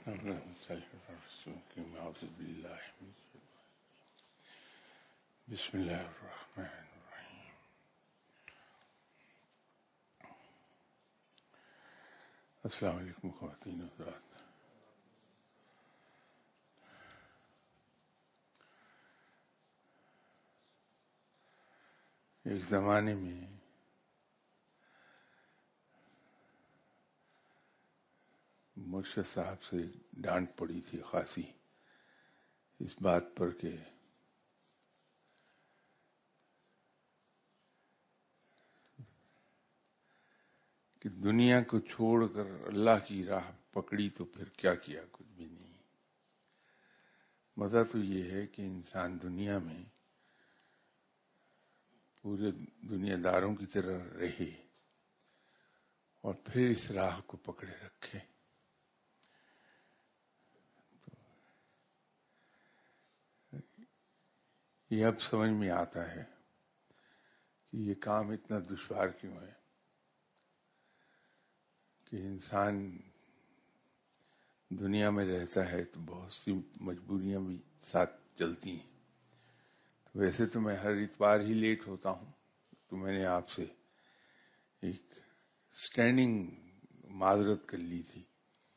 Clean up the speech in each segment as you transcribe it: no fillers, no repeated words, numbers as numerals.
بسم اللہ الرحمن الرحیم. السلام علیکم خواتین و حضرات. ایک زمانے میں مرشد صاحب سے ڈانٹ پڑی تھی خاصی اس بات پر کہ دنیا کو چھوڑ کر اللہ کی راہ پکڑی تو پھر کیا کیا؟ کچھ بھی نہیں. مزہ تو یہ ہے کہ انسان دنیا میں پورے دنیا داروں کی طرح رہے اور پھر اس راہ کو پکڑے رکھے. یہ اب سمجھ میں آتا ہے کہ یہ کام اتنا دشوار کیوں ہے کہ انسان دنیا میں رہتا ہے تو بہت سی مجبوریاں بھی ساتھ چلتی ہیں. تو ویسے تو میں ہر اتوار ہی لیٹ ہوتا ہوں، تو میں نے آپ سے ایک اسٹینڈنگ معذرت کر لی تھی،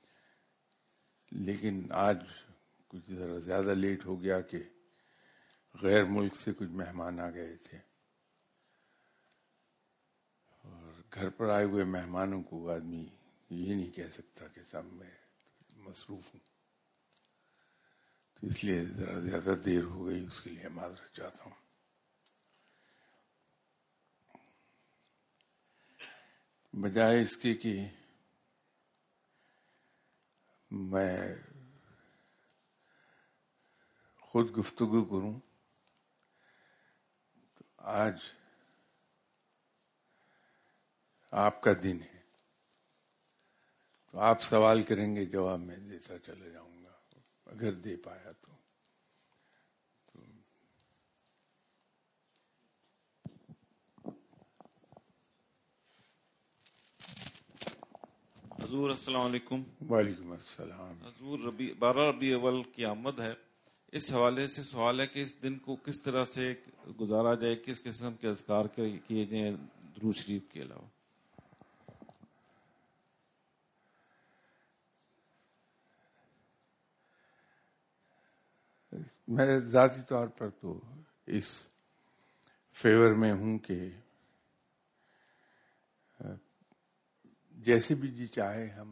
لیکن آج کچھ ذرا زیادہ لیٹ ہو گیا کہ غیر ملک سے کچھ مہمان آ گئے تھے، اور گھر پر آئے ہوئے مہمانوں کو آدمی یہ نہیں کہہ سکتا کہ سب میں مصروف ہوں. تو اس لیے ذرا زیادہ دیر ہو گئی، اس کے لیے معذرت چاہتا ہوں. بجائے اس کے کہ میں خود گفتگو کروں، تو آج آپ کا دن ہے، تو آپ سوال کریں گے، جواب میں دیتا چلا جاؤں گا اگر دے پایا تو. حضور السلام علیکم. وعلیکم السلام. حضور 12 ربیع اول کی آمد ہے، اس حوالے سے سوال ہے کہ اس دن کو کس طرح سے گزارا جائے، کس قسم کے اذکار کیے جائیں درود شریف کے علاوہ؟ میں ذاتی طور پر تو اس فیور میں ہوں کہ جیسے بھی جی چاہے ہم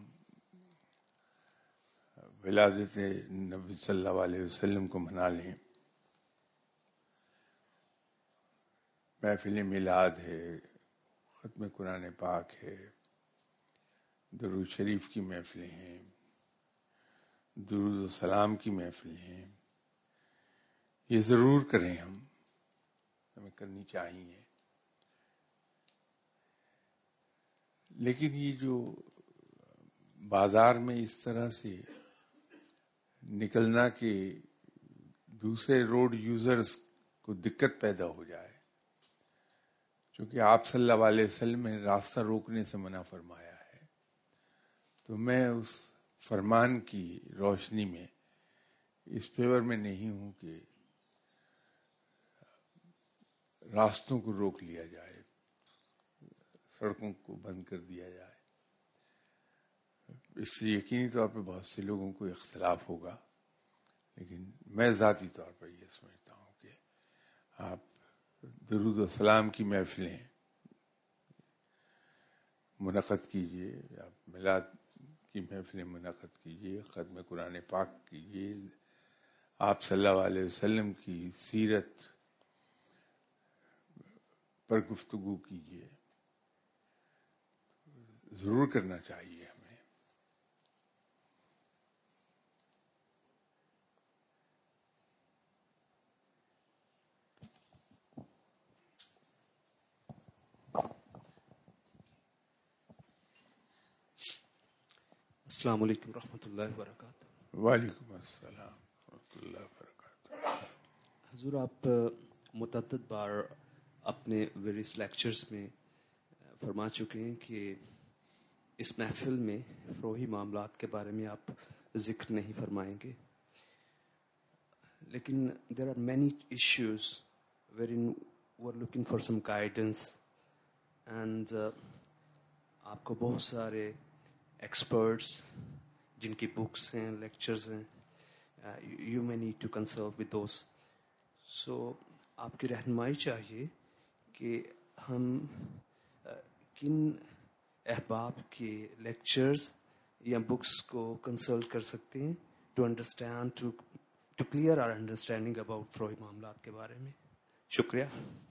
ولادت نبی صلی اللہ علیہ وسلم کو منا لیں. محفل میلاد ہے، ختم قرآن پاک ہے، درود شریف کی محفلیں ہیں، درود و سلام کی محفلیں ہیں. یہ ضرور کریں، ہمیں کرنی چاہیے. لیکن یہ جو بازار میں اس طرح سے نکلنا کہ دوسرے روڈ یوزرز کو دقت پیدا ہو جائے، چونکہ آپ صلی اللہ علیہ وسلم نے راستہ روکنے سے منع فرمایا ہے، تو میں اس فرمان کی روشنی میں اس فیور میں نہیں ہوں کہ راستوں کو روک لیا جائے، سڑکوں کو بند کر دیا جائے. اس سے یقینی طور پہ بہت سے لوگوں کو اختلاف ہوگا، لیکن میں ذاتی طور پر یہ سمجھتا ہوں کہ آپ درود و سلام کی محفلیں منعقد کیجئے، آپ میلاد کی محفلیں منعقد کیجئے، ختم قرآن پاک کیجئے، آپ صلی اللہ علیہ وسلم کی سیرت پر گفتگو کیجئے. ضرور کرنا چاہیے ہمیں. السلام علیکم ورحمۃ اللہ وبرکاتہ. وعلیکم السلام ورحمۃ اللہ وبرکاتہ. حضور، آپ متعدد بار اپنے ویریس لیکچرز میں فرما چکے ہیں کہ اس محفل میں فروغی معاملات کے بارے میں آپ ذکر نہیں فرمائیں گے. لیکن there are many issues where in we are looking for some guidance and آپ کو بہت سارے ایکسپرٹس جن کی بکس ہیں, لیکچرز ہیں, you may need to consult with those. So آپ کی رہنمائی چاہیے کہ ہم کن احباب کے لیکچرز یا بکس کو کنسلٹ کر سکتے ہیں to understand to clear our understanding about فروئی معاملات کے بارے میں. شکریہ.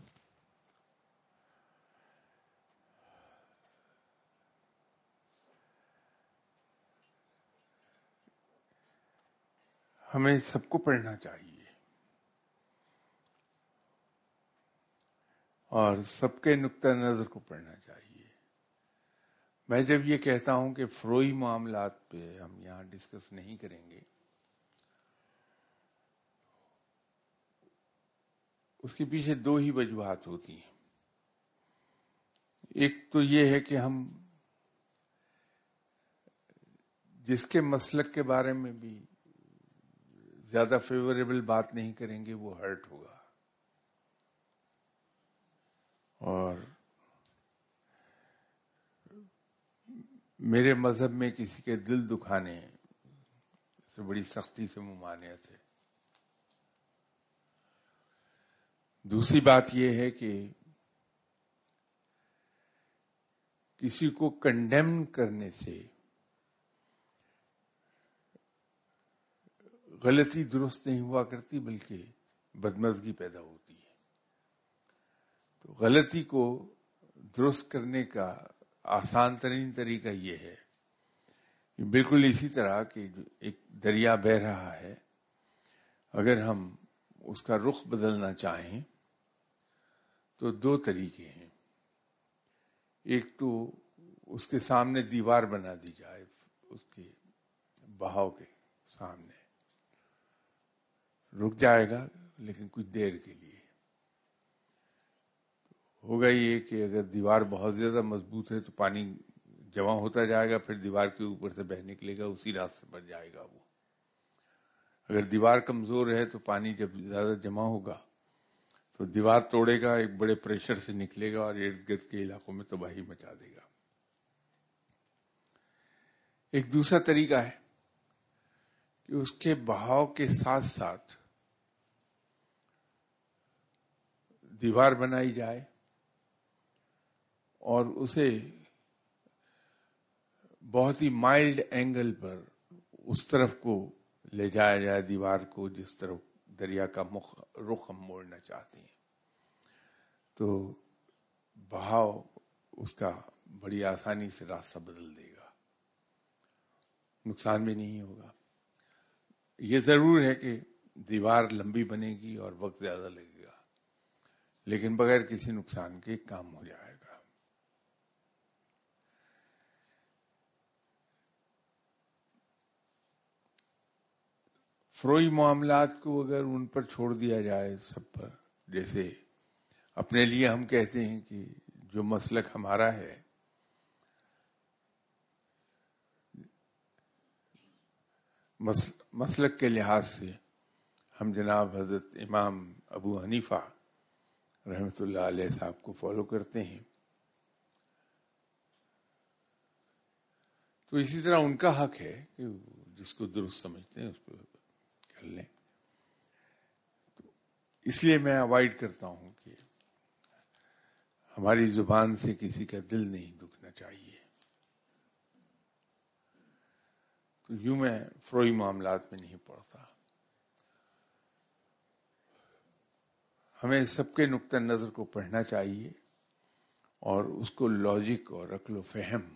ہمیں سب کو پڑھنا چاہیے اور سب کے نقطہ نظر کو پڑھنا چاہیے. میں جب یہ کہتا ہوں کہ فروئی معاملات پہ ہم یہاں ڈسکس نہیں کریں گے, اس کے پیچھے دو ہی وجوہات ہوتی ہیں. ایک تو یہ ہے کہ ہم جس کے مسلک کے بارے میں بھی زیادہ فیوریبل بات نہیں کریں گے وہ ہرٹ ہوگا, اور میرے مذہب میں کسی کے دل دکھانے سے بڑی سختی سے ممانعت ہے. دوسری بات یہ ہے کہ کسی کو کنڈیم کرنے سے غلطی درست نہیں ہوا کرتی بلکہ بدمزگی پیدا ہوتی ہے. تو غلطی کو درست کرنے کا آسان ترین طریقہ یہ ہے کہ بالکل اسی طرح کہ ایک دریا بہہ رہا ہے, اگر ہم اس کا رخ بدلنا چاہیں تو دو طریقے ہیں. ایک تو اس کے سامنے دیوار بنا دی جائے, اس کے بہاؤ کے سامنے رک جائے گا لیکن کچھ دیر کے لیے. ہوگا یہ کہ اگر دیوار بہت زیادہ مضبوط ہے تو پانی جمع ہوتا جائے گا, پھر دیوار کے اوپر سے بہہ نکلے گا, اسی راستے پر جائے گا وہ. اگر دیوار کمزور ہے تو پانی جب زیادہ جمع ہوگا تو دیوار توڑے گا, ایک بڑے پریشر سے نکلے گا اور ارد گرد کے علاقوں میں تباہی مچا دے گا. ایک دوسرا طریقہ ہے کہ اس کے بہاؤ کے ساتھ ساتھ دیوار بنائی جائے اور اسے بہت ہی مائلڈ اینگل پر اس طرف کو لے جایا جائے دیوار کو جس طرف دریا کا رخ ہم موڑنا چاہتے ہیں. تو بہاؤ اس کا بڑی آسانی سے راستہ بدل دے گا, نقصان بھی نہیں ہوگا. یہ ضرور ہے کہ دیوار لمبی بنے گی اور وقت زیادہ لگے گا, لیکن بغیر کسی نقصان کے کام ہو جائے گا. فروئی معاملات کو اگر ان پر چھوڑ دیا جائے سب پر, جیسے اپنے لیے ہم کہتے ہیں کہ جو مسلک ہمارا ہے مسلک کے لحاظ سے ہم جناب حضرت امام ابو حنیفہ رحمۃ اللہ علیہ صاحب کو فالو کرتے ہیں, تو اسی طرح ان کا حق ہے کہ جس کو درست سمجھتے ہیں اس کو کر لیں. تو اس لیے میں اوائڈ کرتا ہوں کہ ہماری زبان سے کسی کا دل نہیں دکھنا چاہیے. تو یوں میں فروئی معاملات میں نہیں پڑتا. ہمیں سب کے نقطہ نظر کو پڑھنا چاہیے اور اس کو لاجک اور عقل و فہم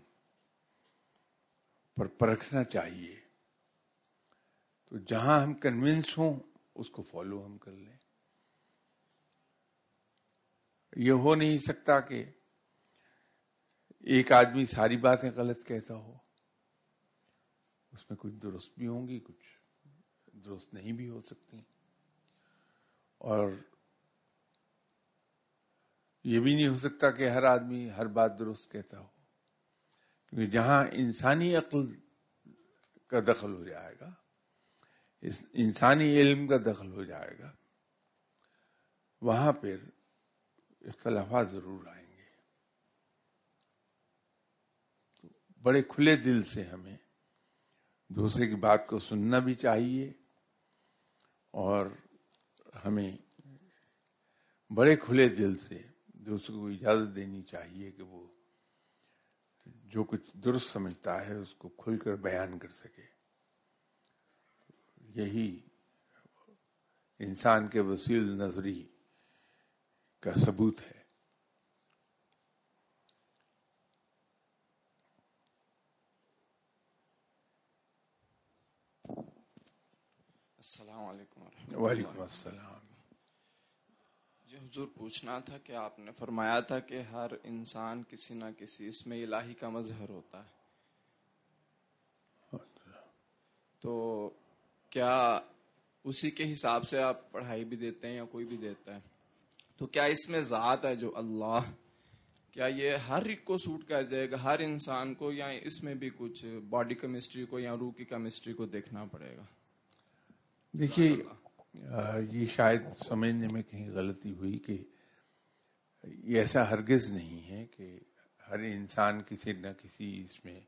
پر پرکھنا چاہیے. تو جہاں ہم کنونس ہوں اس کو فالو ہم کر لیں. یہ ہو نہیں سکتا کہ ایک آدمی ساری باتیں غلط کہتا ہو, اس میں کچھ درست بھی ہوں گی, کچھ درست نہیں بھی ہو سکتی. اور یہ بھی نہیں ہو سکتا کہ ہر آدمی ہر بات درست کہتا ہو, کیونکہ جہاں انسانی عقل کا دخل ہو جائے گا، اس انسانی علم کا دخل ہو جائے گا، وہاں پھر اختلافات ضرور آئیں گے. تو بڑے کھلے دل سے ہمیں دوسرے کی بات کو سننا بھی چاہیے، اور ہمیں بڑے کھلے دل سے دوسرے کو اجازت دینی چاہیے کہ وہ جو کچھ درست سمجھتا ہے اس کو کھل کر بیان کر سکے. یہی انسان کے وسیع نظری کا ثبوت ہے. السلام علیکم ورحمۃ اللہ. وعلیکم السلام. جی حضور، پوچھنا تھا کہ آپ نے فرمایا تھا کہ ہر انسان کسی نہ کسی اس میں الہی کا مظہر ہوتا ہے، تو کیا اسی کے حساب سے آپ پڑھائی بھی دیتے ہیں یا کوئی بھی دیتا ہے؟ تو کیا اس میں ذات ہے جو اللہ، کیا یہ ہر ایک کو سوٹ کر جائے گا، ہر انسان کو، یا اس میں بھی کچھ باڈی کیمسٹری کو یا روح کی کیمسٹری کو دیکھنا پڑے گا؟ دیکھیے، یہ شاید سمجھنے میں کہیں غلطی ہوئی کہ یہ ایسا ہرگز نہیں ہے کہ ہر انسان کسی نہ کسی اس میں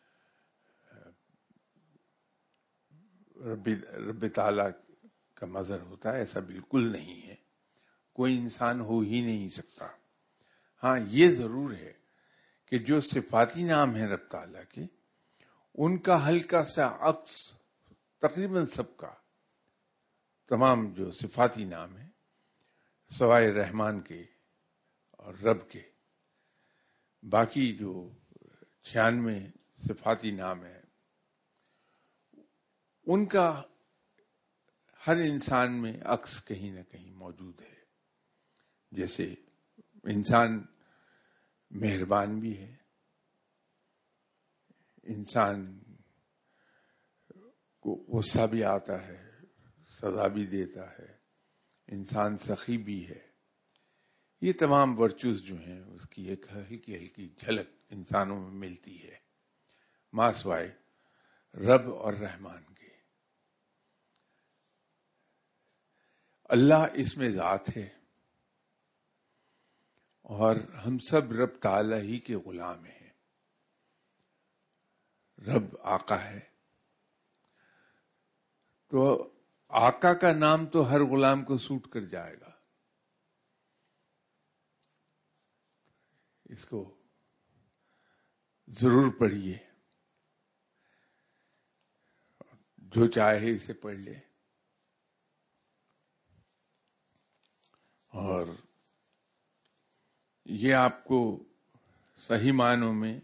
رب تعالیٰ کا مظہر ہوتا ہے. ایسا بالکل نہیں ہے، کوئی انسان ہو ہی نہیں سکتا. ہاں یہ ضرور ہے کہ جو صفاتی نام ہیں رب تعالیٰ کے، ان کا ہلکا سا عکس تقریباً سب کا، تمام جو صفاتی نام ہیں سوائے رحمان کے اور رب کے، باقی جو 96 صفاتی نام ہیں ان کا ہر انسان میں عکس کہیں نہ کہیں موجود ہے. جیسے انسان مہربان بھی ہے، انسان کو غصہ بھی آتا ہے، سزا بھی دیتا ہے، انسان سخی بھی ہے. یہ تمام ورچوز جو ہیں اس کی ایک ہلکی ہلکی جھلک انسانوں میں ملتی ہے، ما سوائے رب اور رحمان کے. اللہ اس میں ذات ہے، اور ہم سب رب تعالی ہی کے غلام ہیں. رب آقا ہے، تو آقا کا نام تو ہر غلام کو سوٹ کر جائے گا. اس کو ضرور پڑھیے، جو چاہے اسے پڑھ لے. اور یہ آپ کو صحیح معنوں میں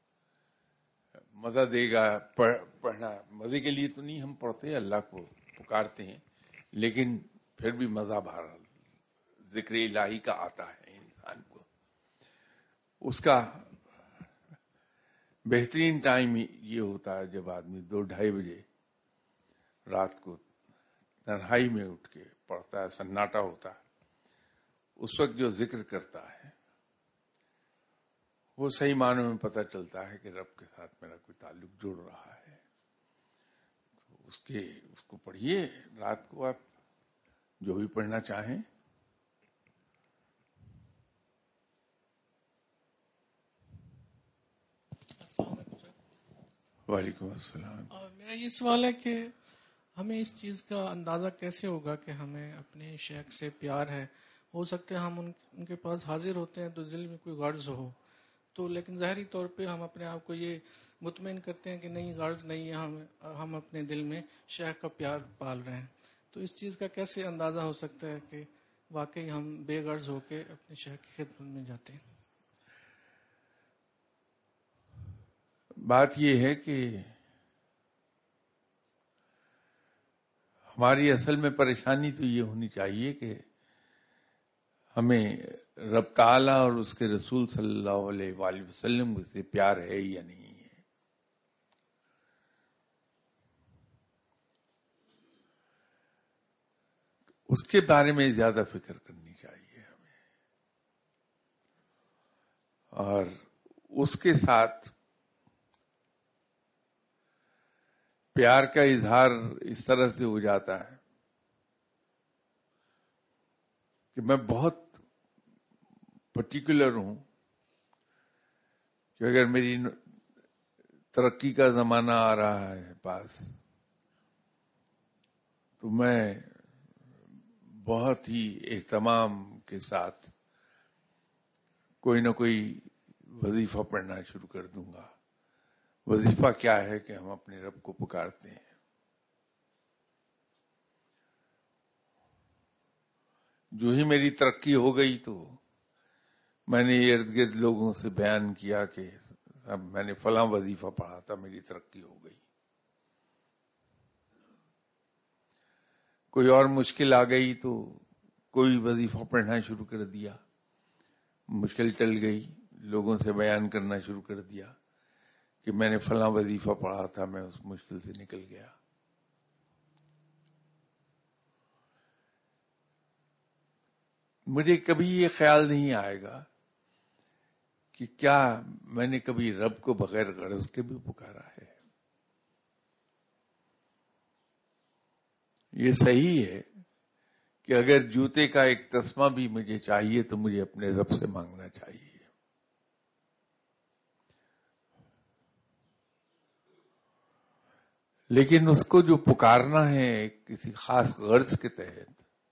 مزہ دے گا. پڑھنا مزے کے لیے تو نہیں ہم پڑھتے، اللہ کو پکارتے ہیں، لیکن پھر بھی مزہ بہرحال ذکر الہی کا آتا ہے انسان کو. اس کا بہترین ٹائم یہ ہوتا ہے جب آدمی 2-2:30 بجے رات کو تنہائی میں اٹھ کے پڑھتا ہے، سناٹا ہوتا ہے. اس وقت جو ذکر کرتا ہے وہ صحیح معنوں میں پتہ چلتا ہے کہ رب کے ساتھ میرا کوئی تعلق جڑ رہا ہے. تو اس کو پڑھیے رات کو، آپ جو بھی پڑھنا چاہیں. وعلیکم السلام. میرا یہ سوال ہے کہ ہمیں اس چیز کا اندازہ کیسے ہوگا کہ ہمیں اپنے شیخ سے پیار ہے؟ ہو سکتا ہے ہم ان کے پاس حاضر ہوتے ہیں تو دل میں کوئی غرض ہو، تو لیکن ظاہری طور پہ ہم اپنے آپ کو یہ مطمئن کرتے ہیں کہ نہیں، غرض نہیں ہے، ہم اپنے دل میں شیخ کا پیار پال رہے ہیں. تو اس چیز کا کیسے اندازہ ہو سکتا ہے کہ واقعی ہم بے غرض ہو کے اپنے شیخ کی خدمت میں جاتے ہیں؟ بات یہ ہے کہ ہماری اصل میں پریشانی تو یہ ہونی چاہیے کہ ہمیں رب تعالیٰ اور اس کے رسول صلی اللہ علیہ وآلہ وسلم سے پیار ہے یا نہیں ہے. اس کے بارے میں زیادہ فکر کرنی چاہیے ہمیں، اور اس کے ساتھ پیار کا اظہار اس طرح سے ہو جاتا ہے کہ میں بہت پرٹیکولر ہوں کہ اگر میری ترقی کا زمانہ آ رہا ہے پاس تو میں بہت ہی اہتمام کے ساتھ کوئی نہ کوئی وظیفہ پڑھنا شروع کر دوں گا. وظیفہ کیا ہے کہ ہم اپنے رب کو پکارتے ہیں. جو ہی میری ترقی ہو گئی تو میں نے ارد گرد لوگوں سے بیان کیا کہ اب میں نے فلاں وظیفہ پڑھا تھا, میری ترقی ہو گئی. کوئی اور مشکل آ گئی تو کوئی وظیفہ پڑھنا شروع کر دیا, مشکل ٹل گئی, لوگوں سے بیان کرنا شروع کر دیا کہ میں نے فلاں وظیفہ پڑھا تھا, میں اس مشکل سے نکل گیا. مجھے کبھی یہ خیال نہیں آئے گا کہ کیا میں نے کبھی رب کو بغیر غرض کے بھی پکارا ہے. یہ صحیح ہے کہ اگر جوتے کا ایک تسمہ بھی مجھے چاہیے تو مجھے اپنے رب سے مانگنا چاہیے. لیکن اس کو جو پکارنا ہے کسی خاص غرض کے تحت,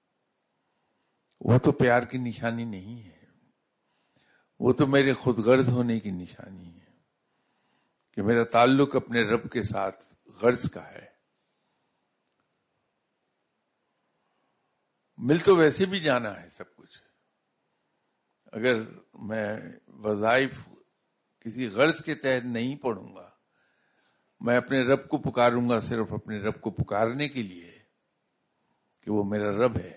وہ تو پیار کی نشانی نہیں ہے. وہ تو میرے خود غرض ہونے کی نشانی ہے کہ میرا تعلق اپنے رب کے ساتھ غرض کا ہے. مل تو ویسے بھی جانا ہے سب کچھ. اگر میں وظائف کسی غرض کے تحت نہیں پڑھوں گا, میں اپنے رب کو پکاروں گا صرف اپنے رب کو پکارنے کے لیے کہ وہ میرا رب ہے,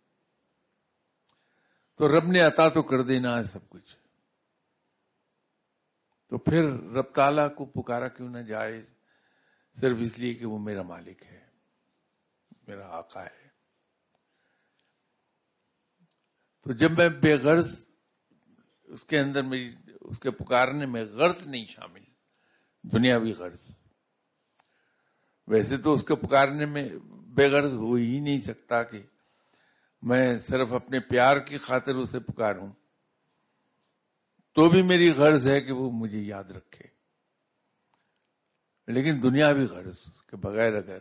تو رب نے عطا تو کر دینا ہے سب کچھ. تو پھر رب تعالیٰ کو پکارا کیوں نہ جائے صرف اس لیے کہ وہ میرا مالک ہے, میرا آقا ہے. تو جب میں بے غرض اس کے اندر میری اس کے پکارنے میں غرض نہیں شامل, دنیاوی غرض, ویسے تو اس کے پکارنے میں بے غرض ہو ہی نہیں سکتا کہ میں صرف اپنے پیار کی خاطر اسے پکاروں, تو بھی میری غرض ہے کہ وہ مجھے یاد رکھے. لیکن دنیاوی غرض کے بغیر اگر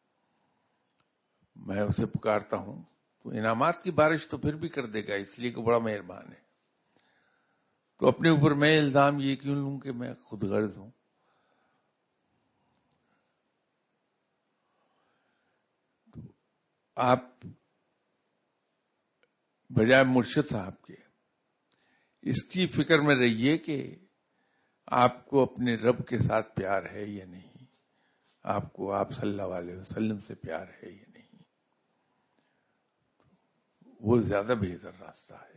میں اسے پکارتا ہوں تو انعامات کی بارش تو پھر بھی کر دے گا, اس لیے کہ بڑا مہربان ہے. تو اپنے اوپر میں الزام یہ کیوں لوں کہ میں خود غرض ہوں. تو آپ بجائے مرشد صاحب کے اس کی فکر میں رہیے کہ آپ کو اپنے رب کے ساتھ پیار ہے یا نہیں, آپ کو آپ صلی اللہ علیہ وسلم سے پیار ہے یا نہیں. وہ زیادہ بہتر راستہ ہے.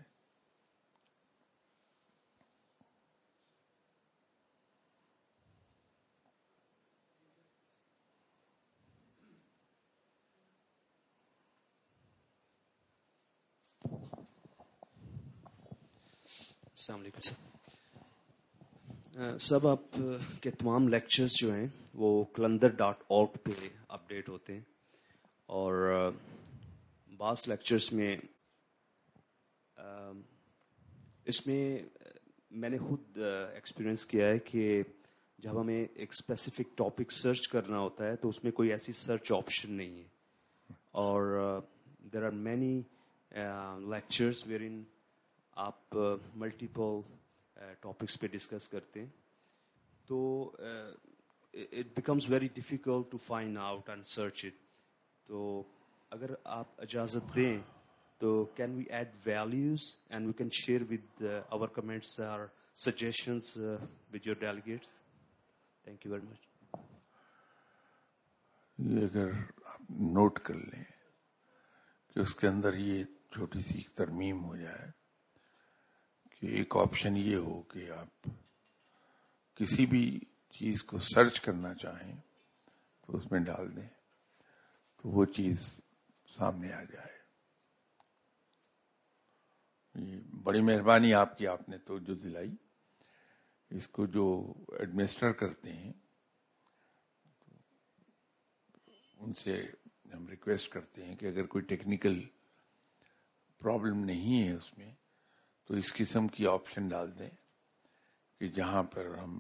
السلام علیکم سر. سب آپ کے تمام لیکچرز جو ہیں وہ qalandar.org پہ اپڈیٹ ہوتے ہیں, اور بعض لیکچرز میں اس میں میں نے خود ایکسپیرئنس کیا ہے کہ جب ہمیں ایک اسپیسیفک ٹاپک سرچ کرنا ہوتا ہے تو اس میں کوئی ایسی سرچ آپشن نہیں ہے, اور there are many lectures where in آپ ملٹیپل ٹاپکس پہ ڈسکس کرتے ہیں, تو it becomes very difficult to find out and search it. تو اگر آپ اجازت دیں تو can we add values and we can share with our comments اور suggestions with your delegates. Thank you very much. یہ اگر آپ نوٹ کر لیں کہ اس کے اندر یہ چھوٹی سی ترمیم ہو جائے کہ ایک آپشن یہ ہو کہ آپ کسی بھی چیز کو سرچ کرنا چاہیں تو اس میں ڈال دیں تو وہ چیز سامنے آ جائے. یہ بڑی مہربانی آپ کی, آپ نے توجہ دلائی. اس کو جو ایڈمنسٹر کرتے ہیں उनसे हम रिक्वेस्ट करते हैं कि अगर कोई टेक्निकल प्रॉब्लम नहीं है उसमें तो इस किस्म की ऑप्शन डाल दें कि जहां पर हम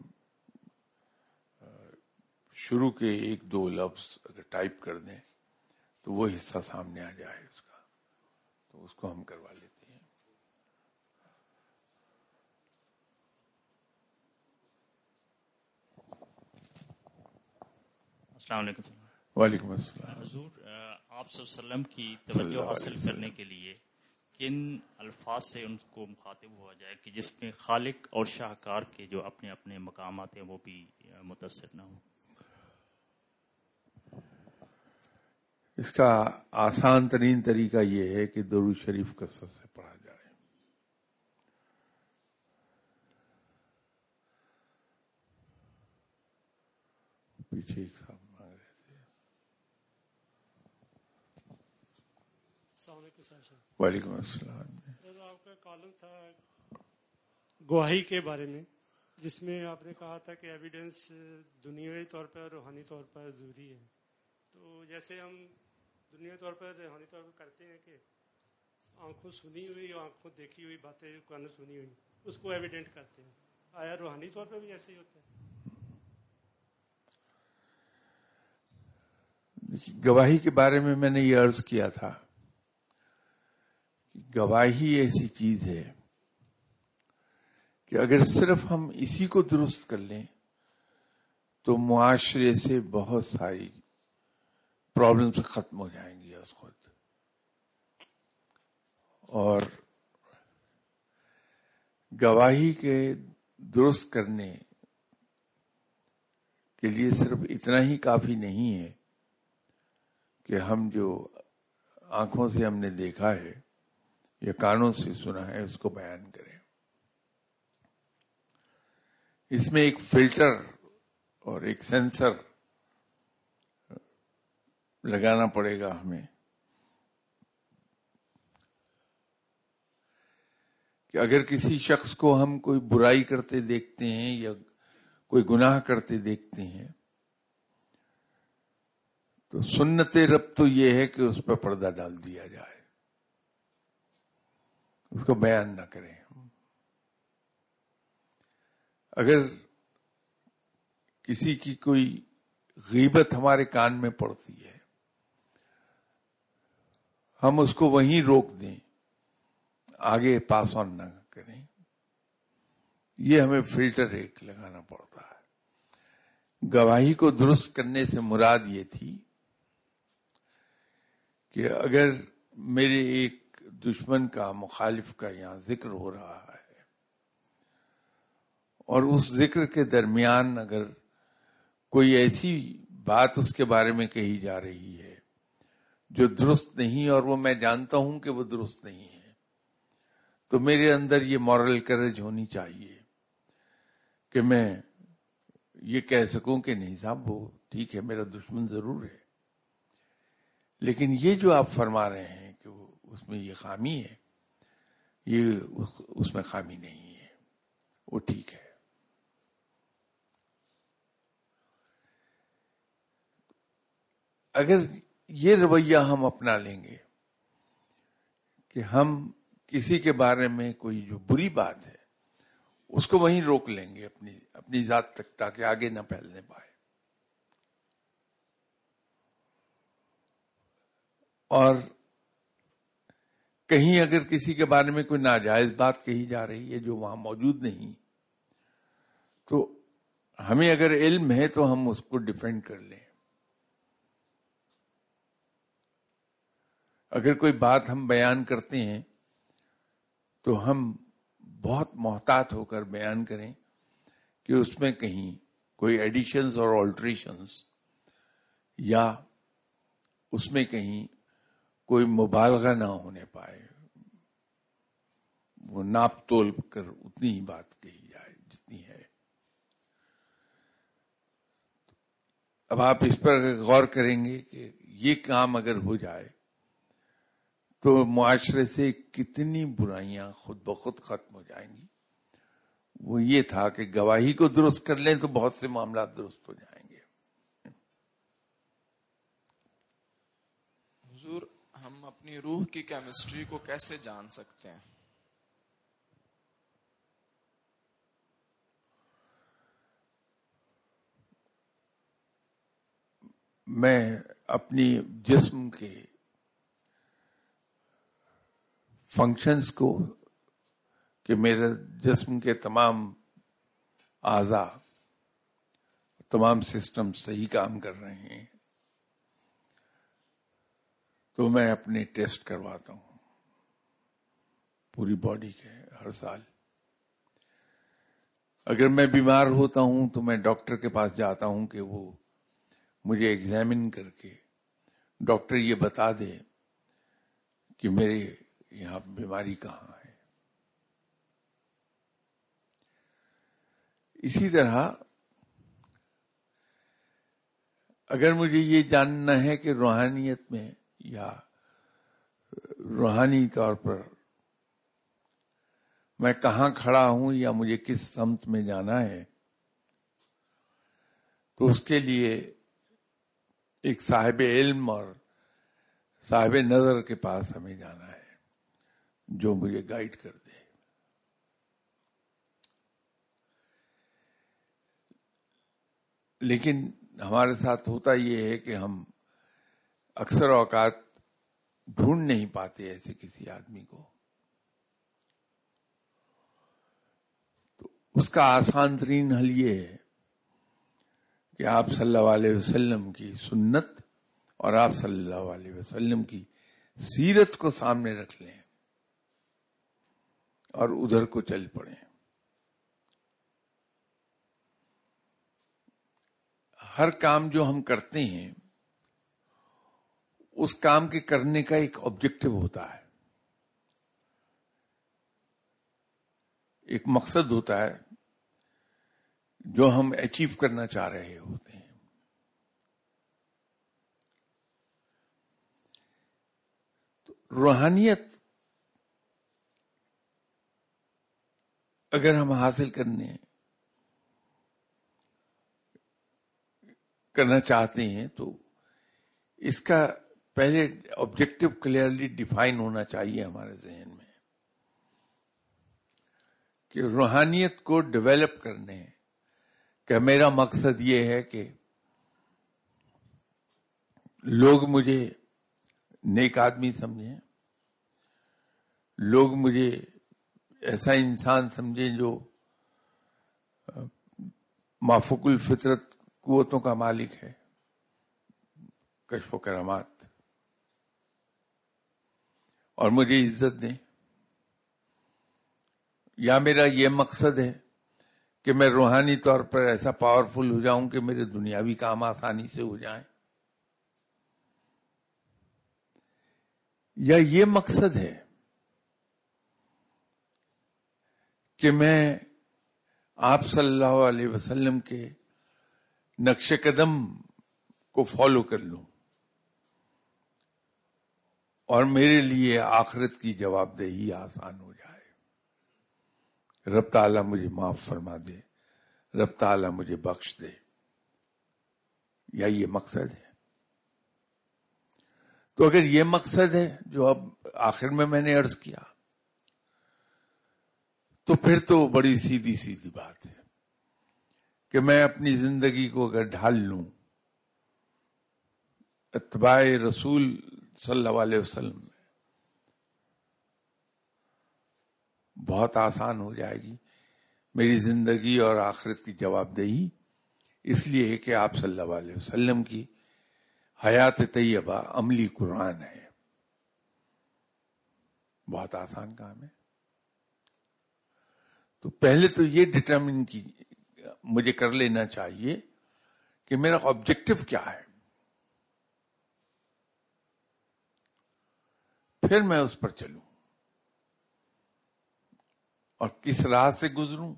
शुरू के 1-2 लफ्ज अगर टाइप कर दें तो वो हिस्सा सामने आ जाए उसका, तो उसको हम करवा लेते हैं। अस्सलाम वालेकुम। वालेकुम अस्सलाम। हुजूर, आप सल्लल्लाहु की तवज्जो हासिल करने के लिए किन अल्फाज से उनको मुखातिब हुआ जाए कि जिसमें खालिक और शाहकार के जो अपने अपने मकामात हैं वो भी मुतासिर ना हो? इसका आसान तरीन तरीका ये है कि दुरूद शरीफ कसरत से पढ़ा जाए। पीछे एक साहब मांग रहे थे। वालेकुम अस्सलाम। आपका कॉलम था गवाही के बारे में, जिसमें आपने कहा था कि एविडेंस दुनियावी तौर पर और रूहानी तौर पर ज़रूरी है। तो जैसे हम दुनियावी तौर पर रूहानी तौर पर करते हैं कि आंखों सुनी हुई और आंखों देखी हुई बातें, कानों सुनी हुई, उसको एविडेंट करते हैं। आया रूहानी तौर पर भी ऐसे ही होता है? देखिए, गवाही के बारे में मैंने ये अर्ज किया था कि गवाही ऐसी चीज है कि अगर सिर्फ हम इसी को दुरुस्त कर लें तो मुआशरे से बहुत सारी प्रॉब्लम्स खत्म हो जाएंगी उस खुद। और गवाही के दुरुस्त करने के लिए सिर्फ इतना ही काफी नहीं है कि हम जो आंखों से हमने देखा है या कानों से सुना है उसको बयान करें। इसमें एक फिल्टर और एक सेंसर लगाना पड़ेगा हमें कि अगर किसी शख्स को हम कोई बुराई करते देखते हैं या कोई गुनाह करते देखते हैं तो सुन्नते रब तो ये है कि उस पर पर्दा डाल दिया जाए, उसको बयान ना करें। अगर किसी की कोई गीबत हमारे कान में पड़ती है, हम उसको वहीं रोक दें, आगे पास ऑन ना करें। ये हमें फिल्टर एक लगाना पड़ता है। गवाही को दुरुस्त करने से मुराद ये थी कि अगर मेरे एक दुश्मन का, मुखालिफ का यहां जिक्र हो रहा है और उस जिक्र के दरमियान अगर कोई ऐसी बात उसके बारे में कही जा रही है जो दुरुस्त नहीं, और वो मैं जानता हूं कि वो दुरुस्त नहीं है, तो मेरे अंदर ये मॉरल करेज होनी चाहिए कि मैं ये कह सकूं कि नहीं साहब वो ठीक है, मेरा दुश्मन जरूर है, लेकिन ये जो आप फरमा रहे हैं कि वो उसमें ये खामी है, ये उसमें खामी नहीं है, वो ठीक है। अगर ये रवैया हम अपना लेंगे कि हम किसी के बारे में कोई जो बुरी बात है उसको वहीं रोक लेंगे अपनी जात तक, ताकि आगे ना फैलने पाए, और कहीं अगर किसी के बारे में कोई नाजायज बात कही जा रही है जो वहां मौजूद नहीं, तो हमें अगर इल्म है तो हम उसको डिफेंड कर लें। अगर कोई बात हम बयान करते हैं तो हम बहुत मोहतात होकर बयान करें कि उसमें कहीं कोई एडिशंस और ऑल्ट्रेशंस या उसमें कहीं कोई मुबालगा ना होने पाए, वो नाप तोल कर उतनी ही बात कही जाए जितनी है। अब आप इस पर गौर करेंगे कि ये काम अगर हो जाए तो मुआशरे से कितनी बुराइयां खुद ब खुद खत्म हो जाएंगी। वो ये था कि गवाही को दुरुस्त कर लें तो बहुत से मामला दुरुस्त हो जाएंगे। اپنی روح کی کیمسٹری کو کیسے جان سکتے ہیں؟ میں اپنی جسم کے فنکشنز کو، کہ میرے جسم کے تمام اعضاء، تمام سسٹم صحیح کام کر رہے ہیں، تو میں اپنے ٹیسٹ کرواتا ہوں پوری باڈی کے ہر سال. اگر میں بیمار ہوتا ہوں تو میں ڈاکٹر کے پاس جاتا ہوں کہ وہ مجھے ایگزامن کر کے ڈاکٹر یہ بتا دے کہ میرے یہاں بیماری کہاں ہے. اسی طرح اگر مجھے یہ جاننا ہے کہ روحانیت میں یا روحانی طور پر میں کہاں کھڑا ہوں یا مجھے کس سمت میں جانا ہے، تو اس کے لیے ایک صاحب علم اور صاحب نظر کے پاس ہمیں جانا ہے جو مجھے گائیڈ کر دے. لیکن ہمارے ساتھ ہوتا یہ ہے کہ ہم اکثر اوقات ڈھونڈ نہیں پاتے ایسے کسی آدمی کو. تو اس کا آسان ترین حل یہ ہے کہ آپ صلی اللہ علیہ وسلم کی سنت اور آپ صلی اللہ علیہ وسلم کی سیرت کو سامنے رکھ لیں اور ادھر کو چل پڑیں. ہر کام جو ہم کرتے ہیں اس کام کے کرنے کا ایک آبجیکٹو ہوتا ہے، ایک مقصد ہوتا ہے جو ہم اچیو کرنا چاہ رہے ہوتے ہیں. تو روحانیت اگر ہم حاصل کرنا چاہتے ہیں تو اس کا پہلے آبجیکٹو کلیئرلی ڈیفائن ہونا چاہیے ہمارے ذہن میں کہ روحانیت کو ڈیولپ کرنے کا میرا مقصد یہ ہے کہ لوگ مجھے نیک آدمی سمجھیں، لوگ مجھے ایسا انسان سمجھیں جو مافوق الفطرت قوتوں کا مالک ہے، کشف و کرامات، اور مجھے عزت دیں. یا میرا یہ مقصد ہے کہ میں روحانی طور پر ایسا پاورفل ہو جاؤں کہ میرے دنیاوی کام آسانی سے ہو جائیں. یا یہ مقصد ہے کہ میں آپ صلی اللہ علیہ وسلم کے نقش قدم کو فالو کر لوں اور میرے لیے آخرت کی جواب دہی آسان ہو جائے. رب تعالیٰ مجھے معاف فرما دے، رب تعالیٰ مجھے بخش دے. یا یہ مقصد ہے؟ تو اگر یہ مقصد ہے جو اب آخر میں نے عرض کیا، تو پھر تو بڑی سیدھی سیدھی بات ہے کہ میں اپنی زندگی کو اگر ڈھال لوں اتباع رسول صلی اللہ علیہ وسلم میں، بہت آسان ہو جائے گی میری زندگی اور آخرت کی جواب دہی. اس لیے کہ آپ صلی اللہ علیہ وسلم کی حیات طیبہ عملی قرآن ہے. بہت آسان کام ہے. تو پہلے تو یہ ڈٹرمن کی مجھے کر لینا چاہیے کہ میرا آبجیکٹو کیا ہے، پھر میں اس پر چلوں اور کس راہ سے گزروں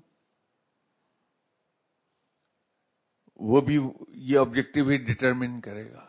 وہ بھی یہ آبجیکٹو ہی ڈٹرمن کرے گا.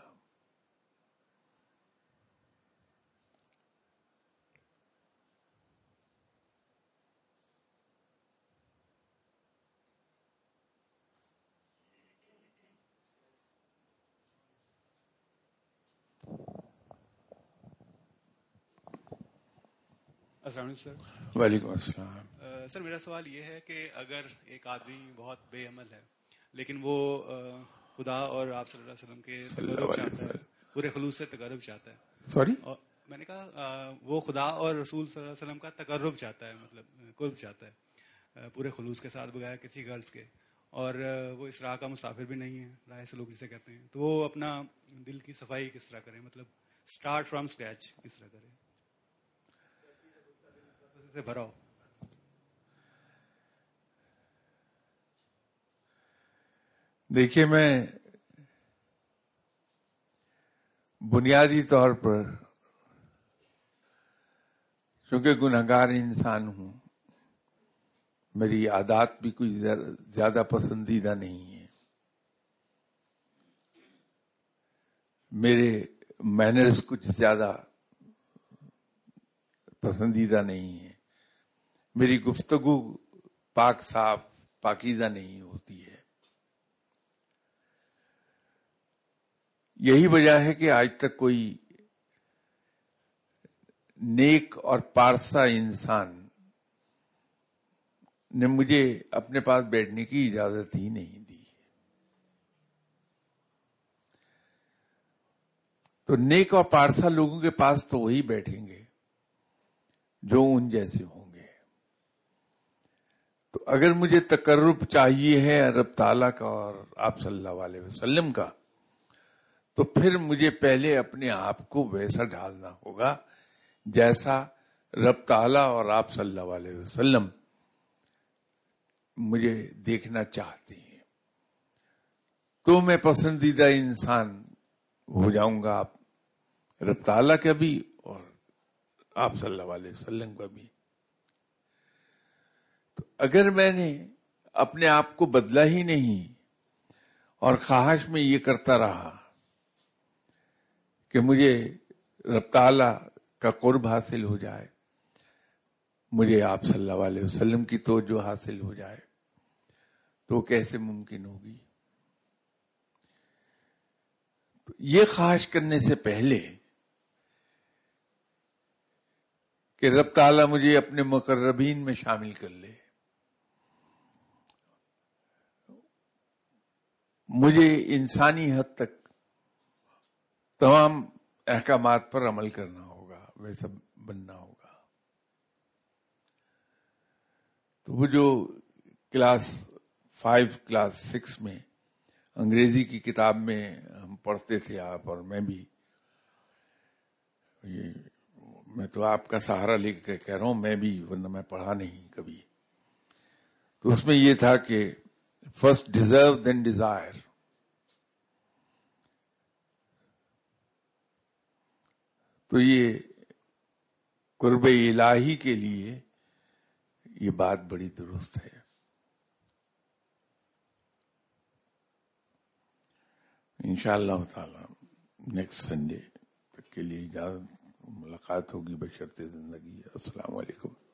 السلام علیکم سر. وعلیکم السلام. سر میرا سوال یہ ہے کہ اگر ایک آدمی بہت بے عمل ہے لیکن وہ خدا اور آپ صلی اللہ علیہ وسلم کے تقرب چاہتا ہے, پورے خلوص سے تقرب چاہتا ہے. سوری, میں نے کہا وہ خدا اور رسول صلی اللہ علیہ وسلم کا تقرب چاہتا ہے, مطلب قرب چاہتا ہے پورے خلوص کے ساتھ بغیر کسی غرض کے, اور وہ اس راہ کا مسافر بھی نہیں ہے, راہ سلوک جسے کہتے ہیں, تو وہ اپنا دل کی صفائی کس طرح کرے, مطلب اسٹارٹ فرام اسکریچ کس طرح کرے سے بھرا ہو. دیکھیے, میں بنیادی طور پر چونکہ گنہگار انسان ہوں, میری عادات بھی کچھ زیادہ پسندیدہ نہیں ہیں, میرے مینرز کچھ زیادہ پسندیدہ نہیں ہیں, میری گفتگو پاک صاف پاکیزہ نہیں ہوتی ہے. یہی وجہ ہے کہ آج تک کوئی نیک اور پارسا انسان نے مجھے اپنے پاس بیٹھنے کی اجازت ہی نہیں دی. تو نیک اور پارسا لوگوں کے پاس تو وہی بیٹھیں گے جو ان جیسے ہوں گے. تو اگر مجھے تقرب چاہیے ہے رب تعالیٰ کا اور آپ صلی اللہ علیہ وسلم کا, تو پھر مجھے پہلے اپنے آپ کو ویسا ڈھالنا ہوگا جیسا رب تعالیٰ اور آپ صلی اللہ علیہ وسلم مجھے دیکھنا چاہتے ہیں. تو میں پسندیدہ انسان ہو جاؤں گا آپ رب تعالیٰ کا بھی اور آپ صلی اللہ علیہ وسلم کا بھی. تو اگر میں نے اپنے آپ کو بدلا ہی نہیں اور خواہش میں یہ کرتا رہا کہ مجھے رب تعالیٰ کا قرب حاصل ہو جائے, مجھے آپ صلی اللہ علیہ وسلم کی توجہ حاصل ہو جائے, تو کیسے ممکن ہوگی؟ تو یہ خواہش کرنے سے پہلے کہ رب تعالیٰ مجھے اپنے مقربین میں شامل کر لے, مجھے انسانی حد تک تمام احکامات پر عمل کرنا ہوگا, ویسا بننا ہوگا. تو وہ جو کلاس 5 کلاس 6 میں انگریزی کی کتاب میں ہم پڑھتے تھے آپ اور میں بھی, میں تو آپ کا سہارا لے کے کہہ رہا ہوں, میں بھی, ورنہ میں پڑھا نہیں کبھی. تو اس میں یہ تھا کہ فرسٹ ڈیزرو دین ڈیزائر. تو یہ قرب الہی کے لیے یہ بات بڑی درست ہے. انشاءاللہ تعالی نیکسٹ سنڈے تک کے لیے اجازت, ملاقات ہوگی بشرط زندگی. السلام علیکم.